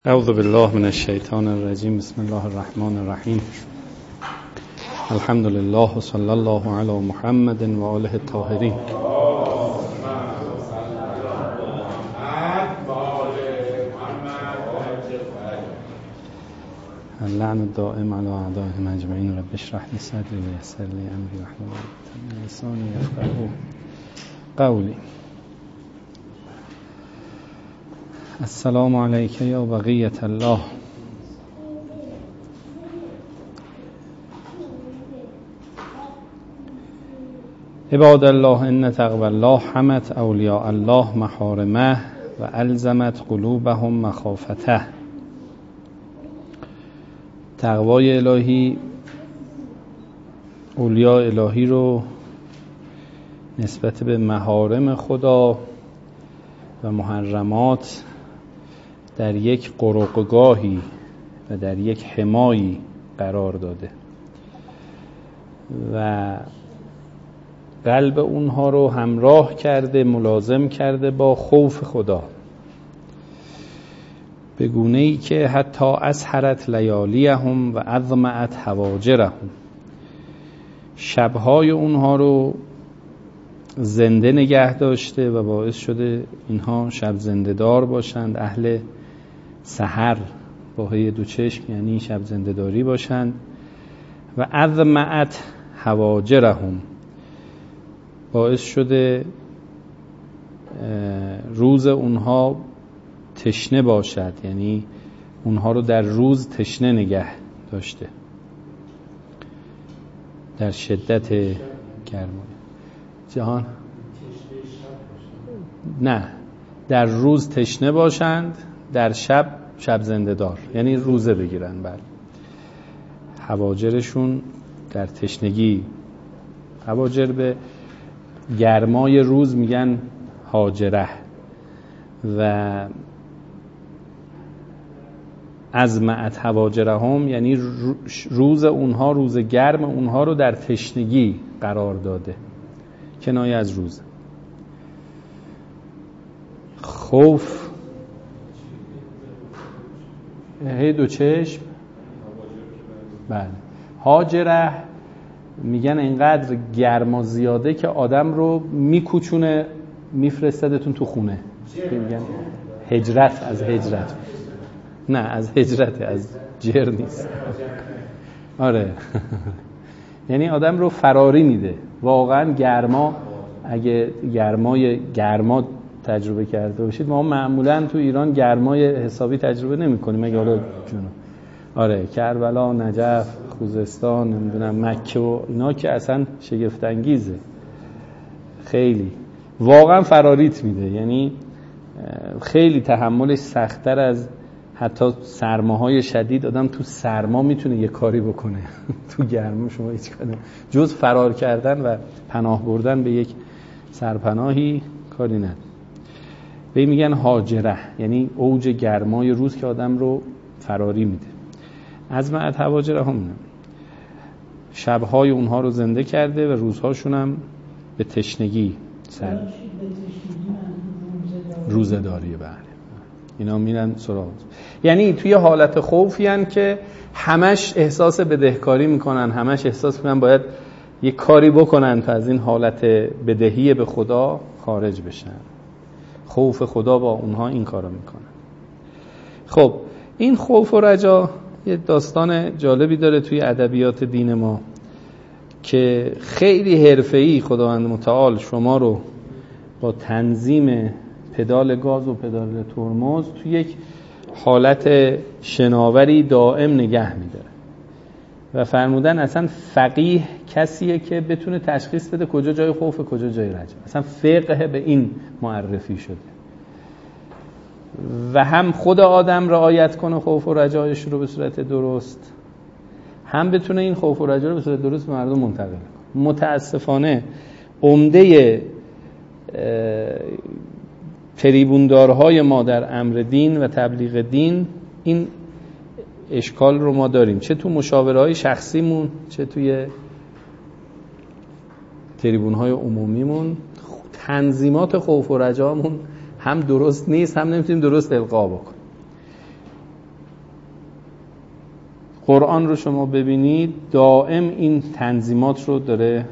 اعوذ بالله من الشیطان الرجیم. بسم الله الرحمن الرحیم. الحمد لله و صلی الله علی محمد و آله الطاهرین. اللعن الدائم علی اعدائهم اجمعین. رب اشرح لی صدری و یسر لی امری واحلل عقدة من لسانی یفقهوا قولی. السلام علیک یا بقیة الله. عباد الله ان تقوی الله حمت اولیاء الله محارمه و الزمت قلوبهم مخافته. تقوای الهی اولیاء الهی رو نسبت به محارم خدا و محرمات در یک قرقگاهی و در یک حمایی قرار داده و قلب اونها رو همراه کرده، ملازم کرده با خوف خدا، به گونه‌ای که حتی اسحرت لیالیهم و اظمأت هواجرهم. شبهای اونها رو زنده نگه داشته و باعث شده اینها شب زنده دار باشند، اهل سحر با هی دو چشم یعنی شب زنده داری باشند. و اظمأت هواجرهم، باعث شده روز اونها تشنه باشد، یعنی اونها رو در روز تشنه نگه داشته در شدت گرما. جهان نه، در روز تشنه باشند، در شب زنده دار، یعنی روزه بگیرن. بله، هواجرشون در تشنگی. هواجر به گرمای روز میگن هاجره. و اظمأت هواجرهم یعنی روز اونها، روز گرم اونها رو در تشنگی قرار داده، کنایه از روز. خوف هی دو چشم. بله، هاجره میگن اینقدر گرما زیاده که آدم رو میکوچونه، میفرستدتون تو خونه. میگن هجرت، از هجرت. نه، از هجرت، از جر نیست. آره یعنی آدم رو فراری میده. واقعا گرما، اگه گرما تجربه کرده باشید، ما معمولا تو ایران گرمای حسابی تجربه نمی کنیم، اگه حالا جنوب. آره، کربلا، نجف، خوزستان، نمیدونم مکه و اینا که اصلا شگفت انگیزه. خیلی واقعا فراریت میده، یعنی خیلی تحملش سخت‌تر از حتی سرماهای شدید. آدم تو سرما میتونه یه کاری بکنه تو گرما شما هیچ کاری جز فرار کردن و پناه بردن به یک سرپناهی کاری نداره. به میگن هاجره، یعنی اوج گرمای روز که آدم رو فراری میده. اظمأت هواجرهم، شبهای اونها رو زنده کرده و روزهاشون هم به تشنگی روزه داریه. بله، اینا میرن سراغ. یعنی توی حالت خوفی هن که همش احساس بدهکاری میکنن، همش احساس میکنن باید یه کاری بکنن تا از این حالت بدهی به خدا خارج بشن. خوف خدا با اونها این کارو میکنن. خب این خوف و رجا یه داستان جالبی داره توی ادبیات دین ما که خیلی حرفه‌ای خداوند متعال شما رو با تنظیم پدال گاز و پدال ترمز توی یک حالت شناوری دائم نگه می‌داره و فرمودن اصلا فقیه کسیه که بتونه تشخیص بده کجا جای خوف و کجا جای رجا. اصلا فقه به این معرفی شده و هم خود آدم رعایت کنه خوف و رجایش رو به صورت درست، هم بتونه این خوف و رجا رو به صورت درست به مردم منتقل کنه. متاسفانه عمده فریبوندارهای ما در امر دین و تبلیغ دین این اشکال رو ما داریم، چه تو مشاوره‌های شخصیمون، چه توی تریبون‌های عمومیمون. تنظیمات خوف و رجامون هم درست نیست، هم نمیتونیم درست القا بکنیم. قرآن رو شما ببینید دائم این تنظیمات رو داره،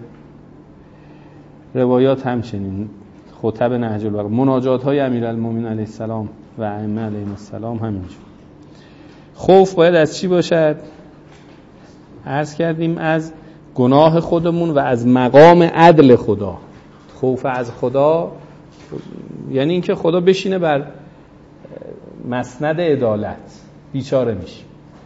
روایات همچنین، خطب نهج البلاغه، مناجات های امیرالمومنین علیه السلام و ائمه علیهم السلام همینجور. خوف باید از چی باشد؟ عرض کردیم از گناه خودمون و از مقام عدل خدا. خوف از خدا یعنی اینکه خدا بشینه بر مسند عدالت، بیچاره میشیم.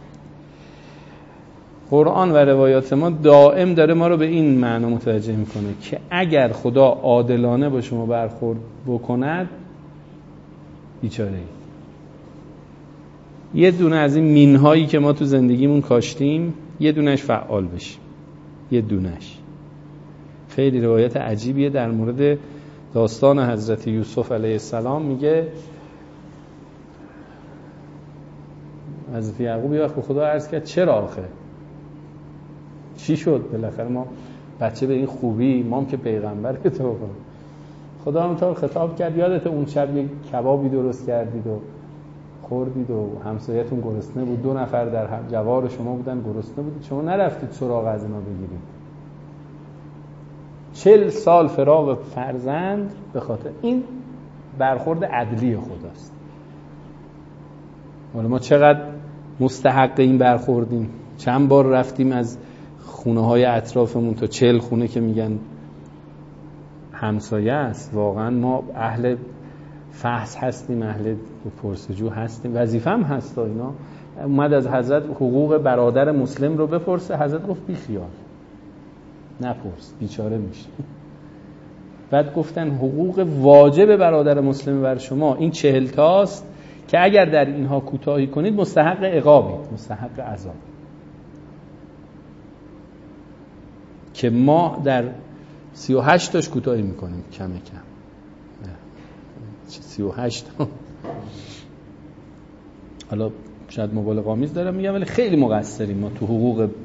قرآن و روایات ما دائم داره ما رو به این معنی متوجه میکنه که اگر خدا عادلانه با شما برخورد بکند بیچاره ای. یه دونه از این مینهایی که ما تو زندگیمون کاشتیم یه دونش فعال بشیم، یه دونش. خیلی روایت عجیبیه در مورد داستان حضرت یوسف علیه السلام. میگه حضرت یعقوب یه وقت به خدا عرض کرد چرا آخه چی شد بالاخره ما بچه به این خوبی، ما هم که پیغمبر که تو کنم. خدا همونطور خطاب کرد یادت اون شب یک کبابی درست کردید و خوردید و همسایتون گرسنه بود، 2 نفر در جوار شما بودن گرسنه بودید، شما نرفتید سراغ از اینا بگیرید. 40 سال فراق فرزند به خاطر این برخورد عدلی خداست. حالا ما چقدر مستحق این برخوردیم؟ چند بار رفتیم از خونه های اطرافمون تا 40 خونه که میگن همسایه است. واقعا ما اهل فحص هستیم، اهل پرسجو هستیم، وظیفه هم هست. اینا اومد از حضرت حقوق برادر مسلم رو بپرسه، حضرت گفت بی خیال نپرس بیچاره میشه. بعد گفتن حقوق واجب برادر مسلم بر شما این 40 تاست که اگر در اینها کوتاهی کنید مستحق عقابید، مستحق عذاب. که ما در 38 تاش کوتاهی میکنیم کم کم. 38 تا حالا شاید مبالغه آمیز دارم میگم ولی خیلی مقصریم ما تو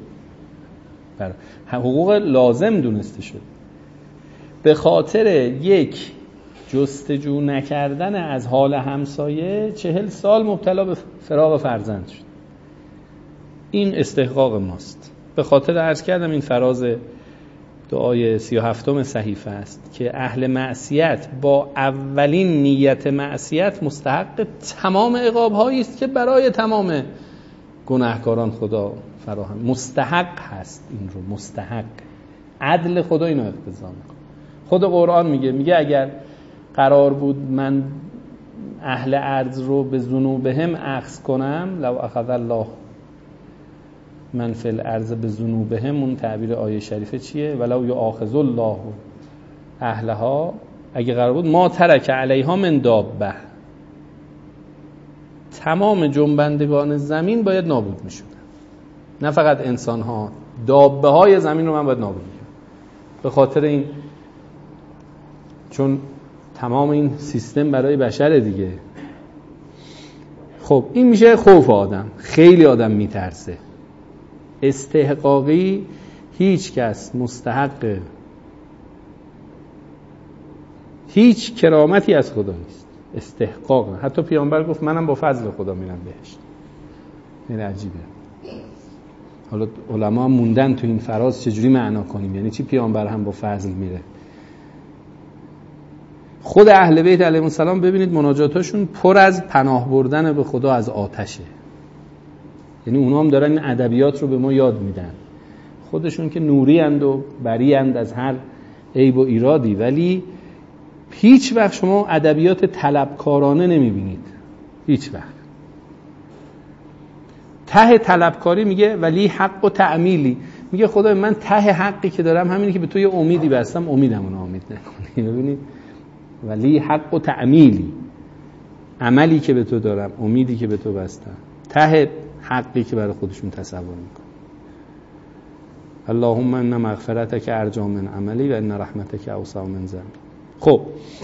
حقوق لازم دونسته شد. به خاطر یک جستجو نکردن از حال همسایه 40 سال مبتلا به فراق فرزند شد. این استحقاق ماست. به خاطر عرض کردم این فراز دعای 37م صحیفه است که اهل معصیت با اولین نیت معصیت مستحق تمام عقاب‌هایی است که برای تمام گناهکاران خدا فراهم مستحق هست. این رو مستحق عدل خدا اینو اقتضا میکنه. خود قرآن میگه اگر قرار بود من اهل ارض رو به ذنوبهم اخذ کنم، لو اخذ الله من فی الارض به ذنوبهم، اون تعبیر آیه شریفه چیه؟ ولو یؤاخذ الله اهلها، اگه قرار بود ما ترک علیها من دابه، تمام جنبندگان زمین باید نابود میشدن، نه فقط انسان ها، دابه های زمین رو من باید نابود میکنم. به خاطر این چون تمام این سیستم برای بشره دیگه. خب این میشه خوف آدم. خیلی آدم میترسه. استحقاقی هیچ کس مستحق هیچ کرامتی از خدا نیست. استحقاق نه. حتی پیامبر گفت منم با فضل خدا میرم بهشت. این عجیبه. حالا علما موندن تو این فراز چجوری معنا کنیم، یعنی چی پیامبر هم با فضل میره؟ خود اهل بیت علیهم السلام ببینید مناجاتاشون پر از پناه بردن به خدا از آتشه. یعنی اونا هم دارن این ادبیات رو به ما یاد میدن. خودشون که نوری اند و بری اند از هر عیب و ایرادی، ولی هیچ وقت شما ادبیات طلبکارانه نمیبینید. هیچ وقت. ته طلبکاری میگه ولی حق و تعمیلی، میگه خدا من ته حقی که دارم همینه که به تو یه امیدی بستم، امیدمو ناامید نکنی. ببینید ولی حق و تعمیلی، عملی که به تو دارم، امیدی که به تو بستم، ته حقی که برای خودشون تصور میکنه. اللهم ان مغفرتک ارجا من عملی و ان رحمتک اوسع من ذنبی. خب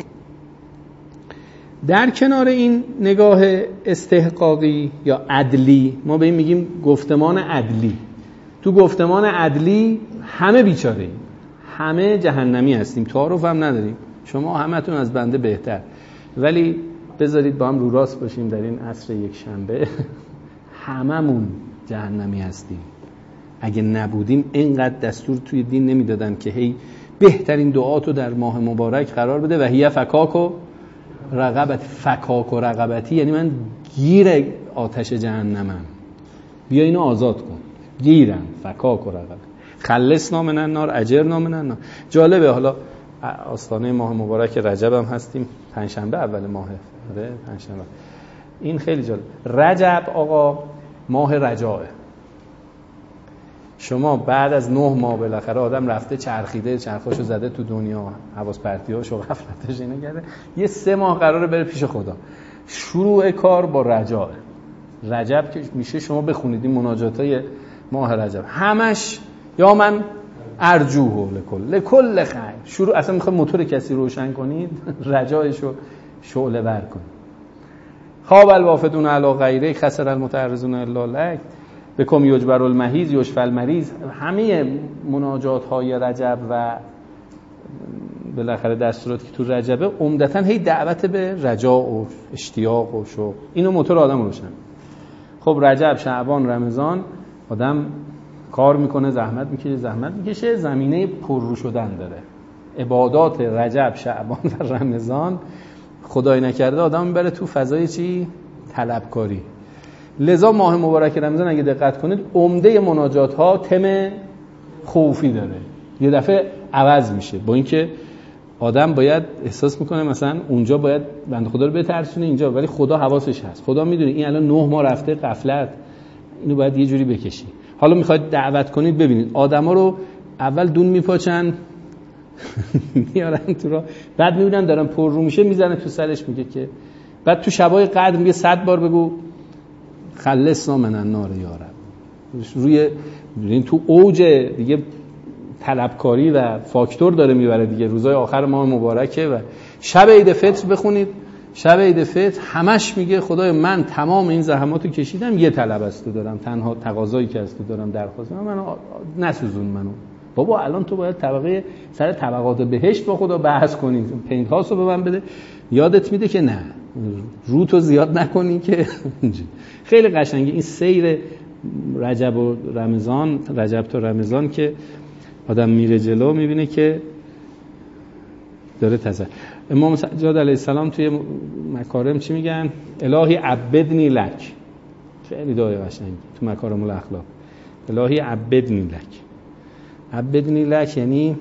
در کنار این نگاه استحقاقی یا عدلی، ما به این میگیم گفتمان عدلی. تو گفتمان عدلی همه بیچاره ایم، همه جهنمی هستیم، تعارف هم نداریم، شما همتون از بنده بهتر. ولی بذارید با هم رو راست باشیم در این عصر یک شنبه، هممون جهنمی هستیم. اگه نبودیم اینقدر دستور توی دین نمیدادن که هی بهترین دعاتو در ماه مبارک قرار بده و هی فکاک و رقبت. فکاک و رقبتی یعنی من گیر آتش جهنمم، بیا اینو آزاد کن. گیرم فکاک و رقبت. خلصنا من النار اجرنا من النار. جالبه، حالا آستانه ماه مبارک رجب هم هستیم، پنجشنبه اول ماه. آره پنجشنبه. این خیلی جالب. رجب آقا ماه رجاءه. شما بعد از 9 ماه بالاخره آدم رفته چرخیده، چرخاشو زده تو دنیا، حواس پرتیاشو غفلتش اینو کرده، یه 3 ماه قراره بره پیش خدا. شروع کار با رجاء. رجب که میشه شما بخونید این مناجاتای ماه رجب همش یا من ارجوه لکل خیر. شروع اصلا میخواد موتور کسی روشن کنید رجایشو شعله ور کنید. خواب الوافدون علی غیره خسر المتعرضون الا لک بکم یجبر المحیض یشفى المریض. همه مناجات های رجب و بالاخره دستورات که تو رجبه عمدتاً هی دعوت به رجا و اشتیاق و شوق. اینو موتور آدم روشن. خب رجب، شعبان، رمضان آدم کار میکنه، زحمت میکشه، زمینه پررو شدن داره. عبادات رجب، شعبان و رمضان خدای نکرده آدم میبره تو فضای چی؟ طلبکاری. لذا ماه مبارک رمضان اگه دقت کنید عمده مناجات ها تم خوفی داره، یه دفعه عوض میشه. با اینکه آدم باید احساس میکنه مثلا اونجا باید بنده خدا رو بترسونه اینجا، ولی خدا حواسش هست. خدا میدونه این الان 9 ماه رفته غفلت، اینو باید یه جوری بکشی. حالا میخواید دعوت کنید، ببینید آدما رو اول دون میپاچن میارن تو را، بعد میبینن دارن پر رو میشه میزنه تو سرش، میگه که بعد تو شبای قدر میگه 100 بار بگو خلصنا من النار یا رب. روی تو اوج دیگه طلبکاری و فاکتور داره میبره دیگه. روزای آخر ماه مبارکه و شب عید فطر بخونید، شب عید فطر همش میگه خدای من تمام این زحماتو کشیدم، یه طلب از تو دارم، تنها تقاضایی که از تو دارم درخواست من نسوزون منو. بابا الان تو باید طبقه سر طبقات بهشت با خدا بحث کنی، پینت هاستو به من بده. یادت میده که نه روتو زیاد نکنی که خیلی قشنگه این سیر رجب و رمضان، رجب تا رمضان که آدم میره جلو میبینه که داره تزه. امام سجاد علیه السلام توی مکارم چی میگن؟ الهی عبدنی لک. خیلی دعای قشنگی تو مکارم الاخلاق. الهی عبدنی لک. عبدنی لک یعنی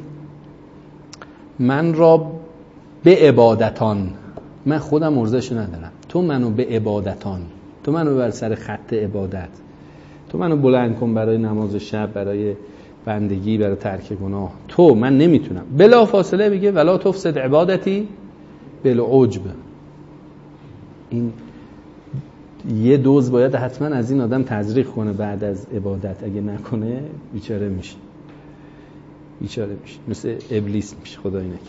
من را به عبادتان، من خودم ارزش ندارم، تو منو به عبادتان، تو منو بر سر خط عبادت، تو منو بلند کن برای نماز شب، برای بندگی، برای ترک گناه. تو من نمیتونم. بلا فاصله بگه ولا تفسد عبادتی بالعجب. این یه دوز باید حتما از این آدم تزریق کنه بعد از عبادت، اگه نکنه بیچاره میشه، مثل ابلیس میشه، خدای نکرد.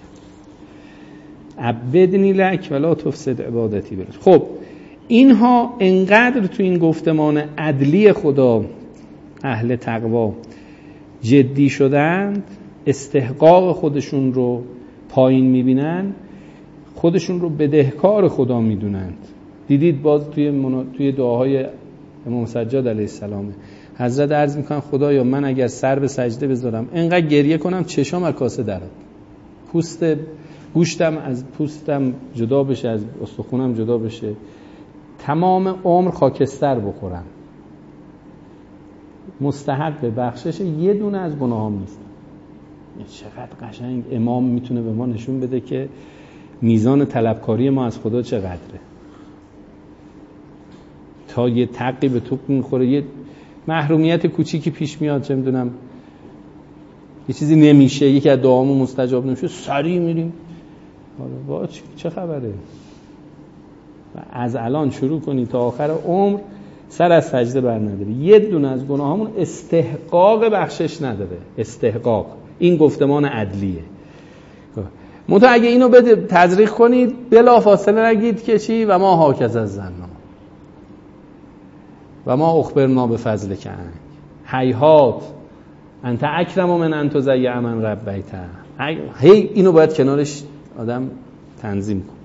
عبدنی لک ولا تفسد عبادتی بالعجب. خب اینها انقدر تو این گفتمان عدلی خدا اهل تقوا جدی شدند، استحقاق خودشون رو پایین میبینن، خودشون رو بدهکار خدا میدونند. دیدید باز توی دعاهای امام سجاد علیه السلام حضرت عرض میکنن خدایا من اگر سر به سجده بذارم انقدر گریه کنم چشام از کاسه درد، گوشتم از پوستم جدا بشه، از استخونم جدا بشه، تمام عمر خاکستر بخورم، مستحق بخشش یه دونه از گناهام نیست. چقدر قشنگ امام میتونه به ما نشون بده که میزان طلبکاری ما از خدا چقدره. تا یه تقی به توپ میخوره، یه محرومیت کوچیکی پیش میاد، چه میدونم یه چیزی نمیشه، یکی از دعامون مستجاب نمیشه، سریع میریم با چه خبره. و از الان شروع کنی تا آخر عمر سر از سجده بر نداری. یه دونه از گناهامون استحقاق بخشش نداره. استحقاق، این گفتمان عدلیه. منتها اگه اینو بده تزریق کنید بلا فاصله نگید که چی و ما هاکذا الظن و ما اخبرنا به فضل که هیهات انت اکرم من انت زیع من ربیته. هی اینو باید کنارش آدم تنظیم کن.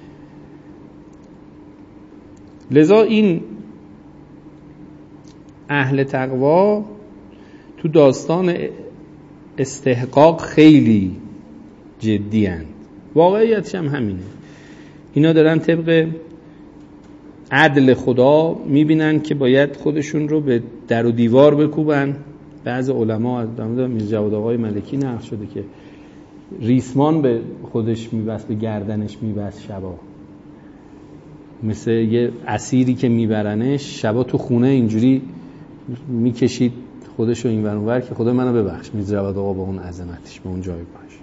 لذا این اهل تقوا تو داستان استحقاق خیلی جدی هستند. واقعیتش هم همینه. اینا دارن طبق عدل خدا میبینن که باید خودشون رو به در و دیوار بکوبن. بعض علما در مورد میرجواد آقای ملکی نقل شده که ریسمان به خودش میبست، به گردنش میبست شبا، مثل یه اسیری که میبرنش شبا تو خونه اینجوری میکشید خودشو این ور اون ور که خدا منو ببخش. میرجواد آقا با اون عظمتش به اون جای باش.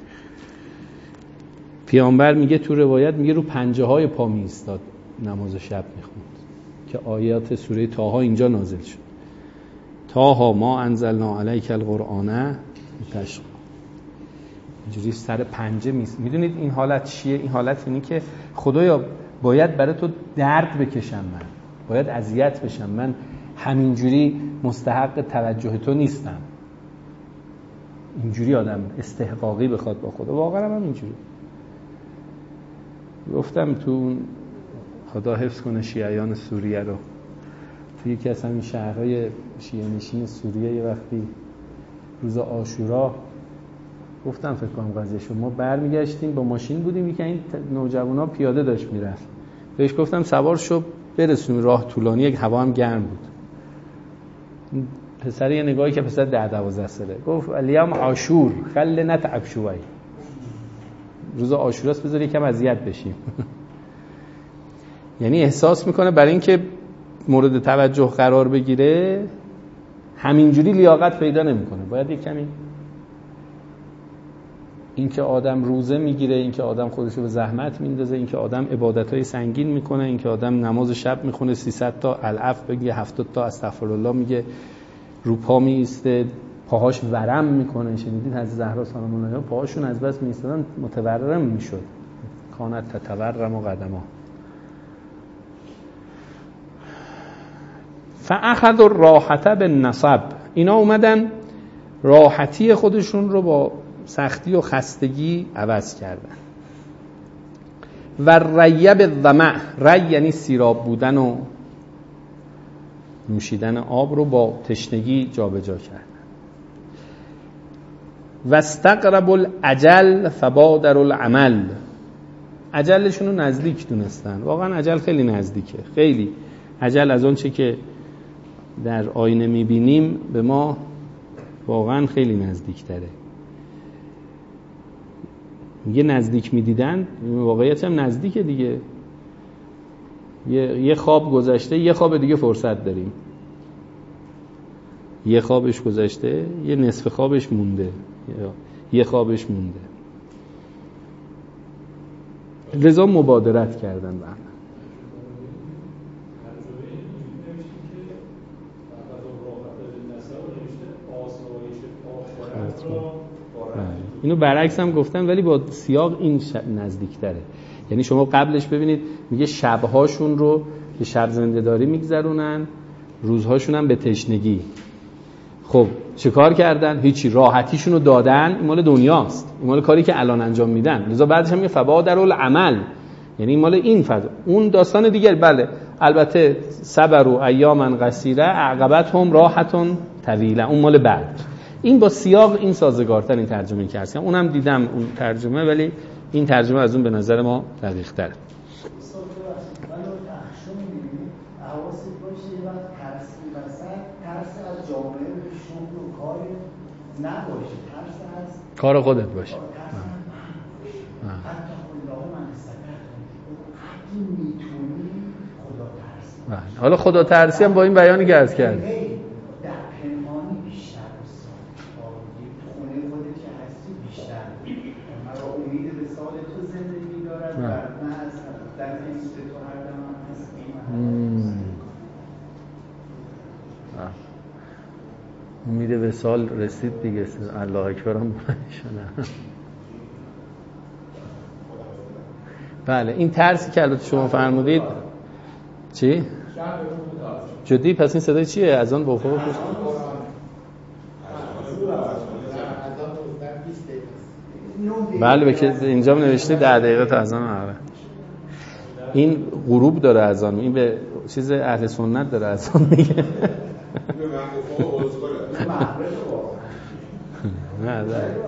پیامبر میگه تو روایت میگه رو پنجه های پا میایستاد نماز شب میخوند که آیات سوره طه اینجا نازل شد. طه ما انزلنا علیک القرآن تشقی. اینجوری سر پنجه میدونید این حالت چیه؟ این حالت اینه که خدایا باید برای تو درد بکشم، من باید اذیت بشم، من همینجوری مستحق توجه تو نیستم. اینجوری آدم استحقاقی بخواد با خدا. واقعا هم اینجوری گفتم تو خدا حفظ کنه شیعیان سوریه رو، توی یکی از همین شهرهای شیعه نشین سوریه یه وقتی روز عاشورا گفتم فکر کنم قضیه ما برمیگشتیم با ماشین بودیم، یکی این نوجوانا پیاده داشت میرفت، بهش گفتم سوار شو برسونیم، راه طولانی، یک هوا هم گرم بود. پسر یه نگاهی که پسر 10-12 ساله گفت الیوم عاشور خل نتعب شوی، روز عاشوراست بذار یکم اذیت بشیم. یعنی احساس میکنه برای اینکه مورد توجه قرار بگیره همینجوری لیاقت پیدا نمیکنه، باید یک کمی اینکه آدم روزه میگیره، اینکه آدم خودشو به زحمت میندازه، اینکه آدم عبادتهای سنگین میکنه، اینکه آدم نماز شب میخونه 300 تا العفو بگه، 70 تا استغفرالله میگه، رو پا میسته، پاهاش ورم میکنه. شنیدید حضرت زهرا سلام الله پاهاشون از بس میستادن متورم میشد، کانت تتورم و قدما. فاخذوا الراحه بالنصب، اینا اومدن راحتی خودشون رو با سختی و خستگی عوض کردن. و ری بالظمأ، ری یعنی سیراب بودن و نوشیدن آب رو با تشنگی جابجا کردن. و استقربوا الاجل فبادروا العمل، اجلشون رو نزدیک دونستن. واقعا اجل خیلی نزدیکه، خیلی اجل از اون چه که در آینه میبینیم به ما واقعا خیلی نزدیک تره. میگه نزدیک میدیدن، واقعیت هم نزدیکه دیگه. یه خواب گذشته، یه خواب دیگه فرصت داریم. یه خوابش گذشته، یه نصف خوابش مونده، یه خوابش مونده. لذا مبادرت کردن به عمل. اینو برعکس هم گفتن ولی با سیاق این نزدیکتره. یعنی شما قبلش ببینید میگه شبهاشون رو به شب زنده‌داری میگذرونن، روزهاشون هم به تشنگی. خب چه کار کردن؟ هیچی، راحتیشون رو دادن. این مال دنیاست، این مال کاری که الان انجام میدن. لذا بعدش هم میگه فبادرالعمل، یعنی مال این فضا. اون داستان دیگر بله، البته صبر و ایاما قصیره عقبتهم راحتون طویله، اون مال بعد. این با سیاق این سازگارتر این ترجمه کردم. اونم دیدم اون ترجمه، ولی این ترجمه از اون به نظر ما دقیق تره. کار خودت باشه. حالا خدا ترسی هم با این بیانی که عرض کرد. امید وصال رسید دیگه. الله اکبر هم شده. بله این ترسی که البته شما فرمودید چی؟ جدی؟ پس این صدای چیه؟ از آن بخور پشت؟ بله بکه اینجا نوشته 10 دقیقه تا از آن آره. این غروب داره از آن، این به چیز اهل سنت داره از آن میگه. نه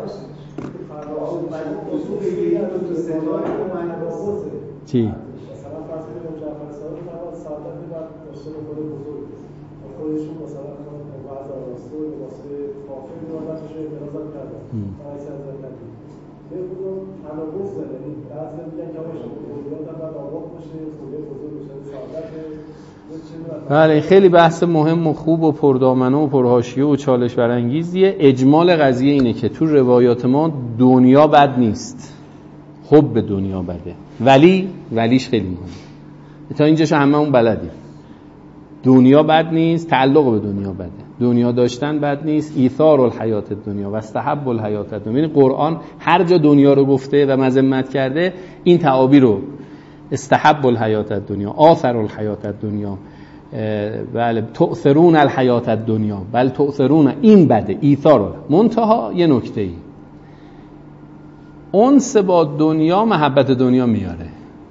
چی؟ مثلا فرض کنیم جعفر صادق فرض سعادت بعد داشته خود بزرگ خودشون مثلا بعض آراسته و واسه کافر می‌آوردنش اعتراض کردن. رئیس حضرت نبی. به خودم تناقض داره. یعنی بعضی میگن که آقا شما قدرت هم باید آباد باشه، خود بزرگ بشه، سعادت. بله خیلی بحث مهم و خوب و پردامنه و پرحاشیه و چالش برانگیزیه. اجمال قضیه اینه که تو روایات ما دنیا بد نیست، حب دنیا بده، ولیش خیلی مهمه. تا اینجاش هممون بلدیم. دنیا بد نیست، تعلق به دنیا بده. دنیا داشتن بد نیست، ایثار الحیات الدنیا و استحب الحیات الدنیا. یعنی قرآن هر جا دنیا رو گفته و مذمت کرده این تعابیر رو استحب الحیات الدنیا، آثر الحیات الدنیا، بله تؤثرون الحیات الدنیا، بل تؤثرون، این بده، ایثار. منتها یه نکته ای، انس با دنیا محبت دنیا میاره.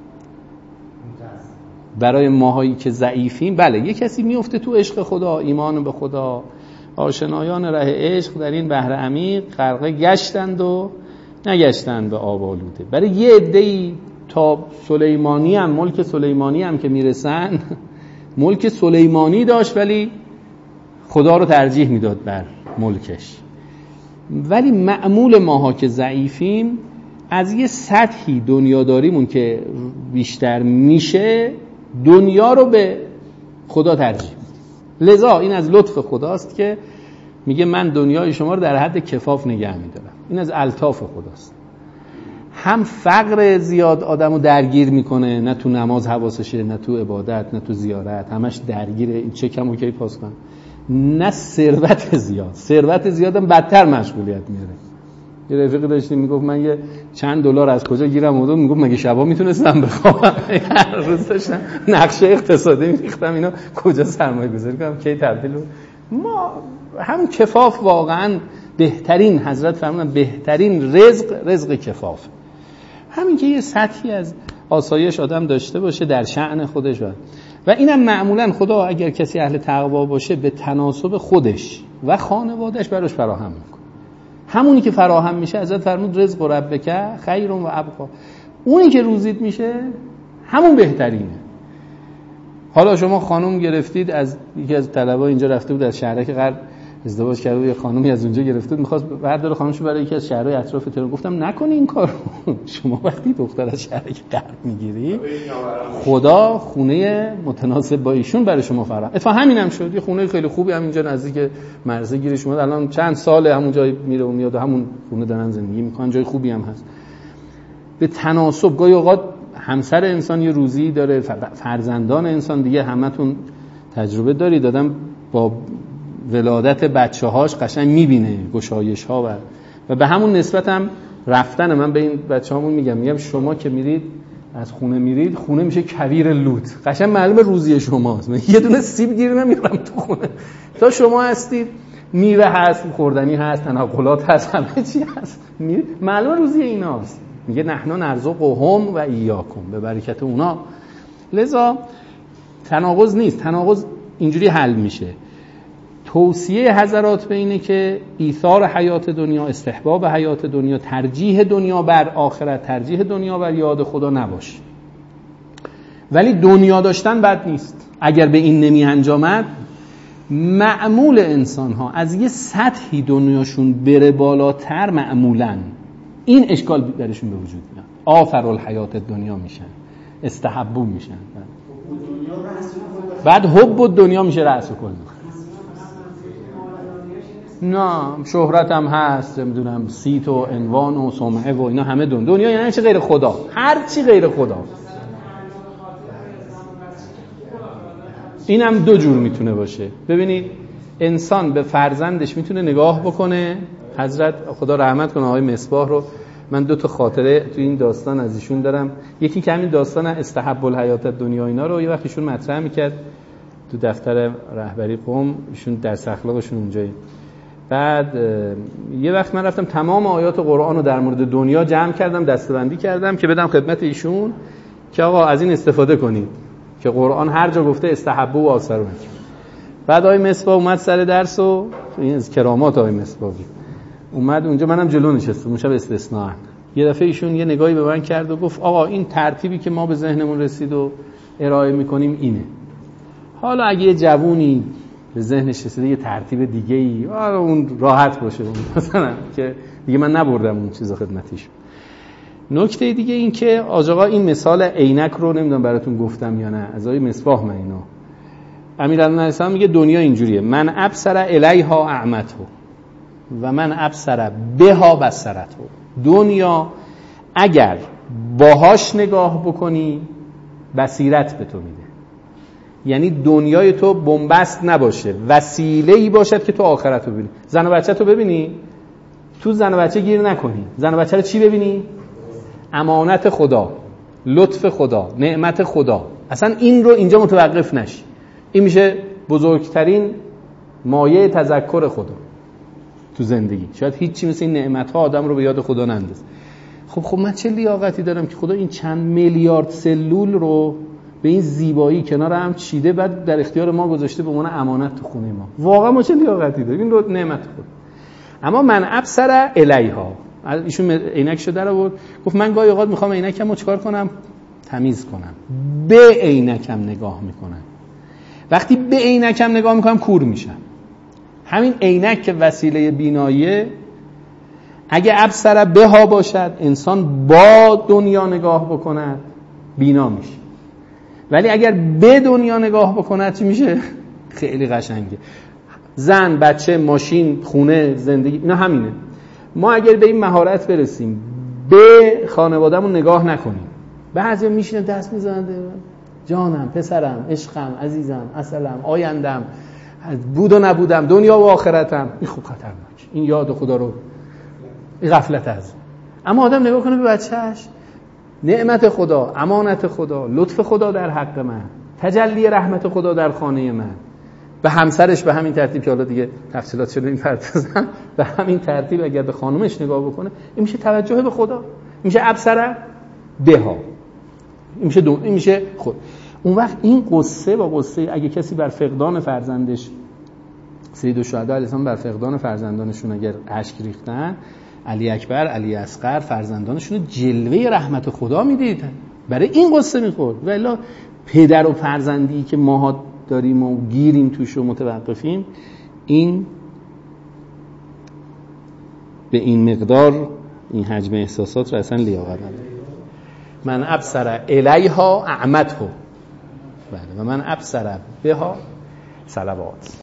برای ماهایی که ضعیفیم، بله یه کسی میفته تو عشق خدا، ایمان به خدا، آشنایان ره عشق در این بحر عمیق غرقه گشتند و نگشتند به آب آلوده. برای یه عده‌ای تا سلیمانی هم، ملک سلیمانی هم که میرسن، ملک سلیمانی داشت ولی خدا رو ترجیح میداد بر ملکش. ولی معمول ماها که ضعیفیم از یه سطحی دنیاداریمون که بیشتر میشه دنیا رو به خدا ترجیح میدیم. لذا این از لطف خداست که میگه من دنیای شما رو در حد کفاف نگه میدارم. این از الطاف خداست. هم فقر زیاد آدمو درگیر میکنه، نه تو نماز حواسشه، نه تو عبادت، نه تو زیارت، همش درگیره این چکمو کی پاس کنم. نه ثروت زیادم بدتر مشغولیت میاره. یه رفیقی داشتیم میگفت من یه چند دلار از کجا گیرم اومد، میگفت مگه شبا میتونستم بخوابم؟ هر روز داشتم نقشه اقتصادی میریختم اینا کجا سرمایه گذاری کنم کی تبدیل. ما هم کفاف واقعا بهترین، حضرت فرمودن بهترین رزق کفاف. همین که یه سطحی از آسایش آدم داشته باشه در شأن خودش. و اینم معمولا خدا اگر کسی اهل تقوا باشه به تناسب خودش و خانوادهش براش فراهم میکنه. همونی که فراهم میشه، حضرت فرمود رزق ربک خیر و ابقا، اونی که روزیت میشه همون بهترینه. حالا شما خانم گرفتید، از یکی از طلبا اینجا رفته بود از شهرک غرب ازدواج کرده بود، یه خانومی از اونجا گرفته بود می‌خواست برداره خانمشو برای یکی از شهرهای اطراف تهران. گفتم نکنی این کارو. شما وقتی دختر از شهرک غرب میگیری خدا خونه متناسب با ایشون برای شما فراهم. اتفاقا همینم شد. یه خونه خیلی خوبی همینجا نزدیک مرزه گیرش اومد. الان چند ساله همون جای میره و میاد و همون خونه دارن زندگی میکنن. جای خوبی هم هست. به تناسب. گاهی اوقات همسر انسان یه روزی داره، فرزندان انسان دیگه، همتون تجربه دارید. آدم با ولادت بچه‌هاش قشنگ می‌بینه گشایش‌ها و به همون نسبت هم رفتن. من به این بچه‌هامون میگم شما که میرید از خونه میرید، خونه میشه کویر لوت. قشنگ معلومه روزی شماست. یه دونه سیب گیر نمیارم تو خونه. تا شما هستید میوه هست، خوردنی هست، تنقلات هست، همه چی هست. معلومه روزی ایناست. میگه نحن نرزقهم و ایاکم، به برکت اونا. لذا تناقض نیست. تناقض اینجوری حل میشه. توصیه حضرات به اینه که ایثار حیات دنیا، استحباب حیات دنیا، ترجیح دنیا بر آخرت، ترجیح دنیا بر یاد خدا نباشه. ولی دنیا داشتن بد نیست. اگر به این نمی انجامد، معمول انسان ها از یه سطحی دنیاشون بره بالاتر، معمولاً این اشکال درشون به وجود میاد. آثر الحیات دنیا میشن، استحبو میشن. بعد حب دنیا میشه رأس کل. نه شهرت هم هست، نمیدونم سیت و عنوان و سمعه و اینا همه دنیا یعنی چی غیر خدا، هر چی غیر خدا. این هم دو جور میتونه باشه. ببینید انسان به فرزندش میتونه نگاه بکنه. حضرت خدا رحمت کنه آقای مصباح رو من 2 تا خاطره تو این داستان از ایشون دارم. یکی که همین داستان استحب الحیات دنیا اینا رو یه وقت ایشون مطرح میکرد تو دفتر رهبری قم، ایشون درس اخلاقشون اونجایی. بعد یه وقت من رفتم تمام آیات قرآن رو در مورد دنیا جمع کردم، دسته‌بندی کردم که بدم خدمت ایشون که آقا از این استفاده کنید که قرآن هر جا گفته استحب و آثر. بعد آقای مصباح اومد سر درس و این از کرامات آقای مصباحی اومد اونجا، منم جلو نشستم اون شب استثناء. یه دفعه ایشون یه نگاهی به من کرد و گفت آقا این ترتیبی که ما به ذهنمون رسید و ارائه میکنیم اینه. حالا اگه یه جوونی به ذهنش رسیده یه ترتیب دیگه‌ای، اون راحت باشه مثلا که دیگه من نبردم اون چیزا خدمتیش. نکته دیگه این که آقا این مثال عینک رو نمیدونم براتون گفتم یا نه، از آقای مصباح من اینو. امیرالمومنین میگه دنیا اینجوریه، من ابصر الیها اعمته و من ابصر بها بصرته. دنیا اگر باهاش نگاه بکنی بصیرت به تو میده، یعنی دنیای تو بنبست نباشه، وسیله‌ای باشد که تو آخرت رو ببینی. زن و بچه تو ببینی، تو زن و بچه گیر نکنی. زن و بچه رو چی ببینی؟ امانت خدا، لطف خدا، نعمت خدا. اصلا این رو اینجا متوقف نشی. این میشه بزرگترین مایه تذکر خدا تو زندگی. شاید هیچی مثل این نعمت‌ها آدم رو به یاد خدا نندازه. خب من چه لیاقتی دارم که خدا این چند میلیارد سلول رو به این زیبایی کنار هم چیده، بعد در اختیار ما گذاشته به عنوان امانت تو خونه ما. واقعا ما چه لیاقتی داریم؟ این رو نعمت خود. اما من ابصر الیها، ایشون عینکشو در آورد، گفت من گاهی اوقات میخوام عینکمو چیکار کنم؟ تمیز کنم. به عینکم نگاه میکنم. وقتی به عینکم نگاه میکنم کور میشم. همین عینک که وسیله بیناییه، اگه ابصر بها باشد، انسان با دنیا نگاه بکند بینا میشه. ولی اگر به دنیا نگاه بکند چی میشه؟ خیلی قشنگه. زن، بچه، ماشین، خونه، زندگی، اینا همینه. ما اگر به این مهارت برسیم به خانوادهمون نگاه نکنیم، بعضی میشینه دست میزنه جانم، پسرم، عشقم، عزیزم، اصلم، آیندم، بود و نبودم، دنیا و آخرتم. این خوب خطرناک، این یاد خدا رو، این غفلت از. اما آدم نگاه کنه به بچهش، نعمت خدا، امانت خدا، لطف خدا در حق من، تجلی رحمت خدا در خانه من، به همسرش به همین ترتیب که حالا دیگه تفصیلات شده این پردازم، به همین ترتیب اگر به خانومش نگاه بکنه، این میشه توجه به خدا، این میشه ابصر بها، این میشه خود. اون وقت این قصه با قصه اگه کسی بر فقدان فرزندش، سید الشهدا علیه السلام بر فقدان فرزندانشون اگر اشک ریختن، علی اکبر، علی اصغر، فرزندانشون جلوه رحمت خدا میدید، برای این قصه میخورد. و الا پدر و فرزندی که ماها داریم و گیریم توش و متوقفیم، این به این مقدار این حجم احساسات رو اصلا لیاقت نداره. من ابصر الیها اعمته، بله، و من ابصر بها صلوات.